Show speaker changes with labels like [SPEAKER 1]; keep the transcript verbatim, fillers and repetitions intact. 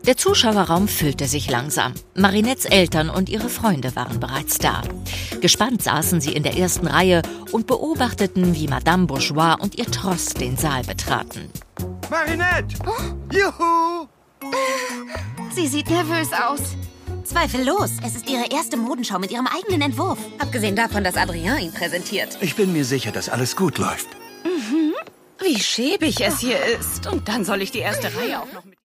[SPEAKER 1] Der Zuschauerraum füllte sich langsam. Marinettes Eltern und ihre Freunde waren bereits da. Gespannt saßen sie in der ersten Reihe und beobachteten, wie Madame Bourgeois und ihr Tross den Saal betraten.
[SPEAKER 2] Marinette! Oh. Juhu!
[SPEAKER 3] Sie sieht nervös aus.
[SPEAKER 4] Zweifellos. Es ist ihre erste Modenschau mit ihrem eigenen Entwurf.
[SPEAKER 3] Abgesehen davon, dass Adrien ihn präsentiert.
[SPEAKER 2] Ich bin mir sicher, dass alles gut läuft.
[SPEAKER 3] Mhm. Wie schäbig es hier ist. Und dann soll ich die erste Reihe auch noch mit...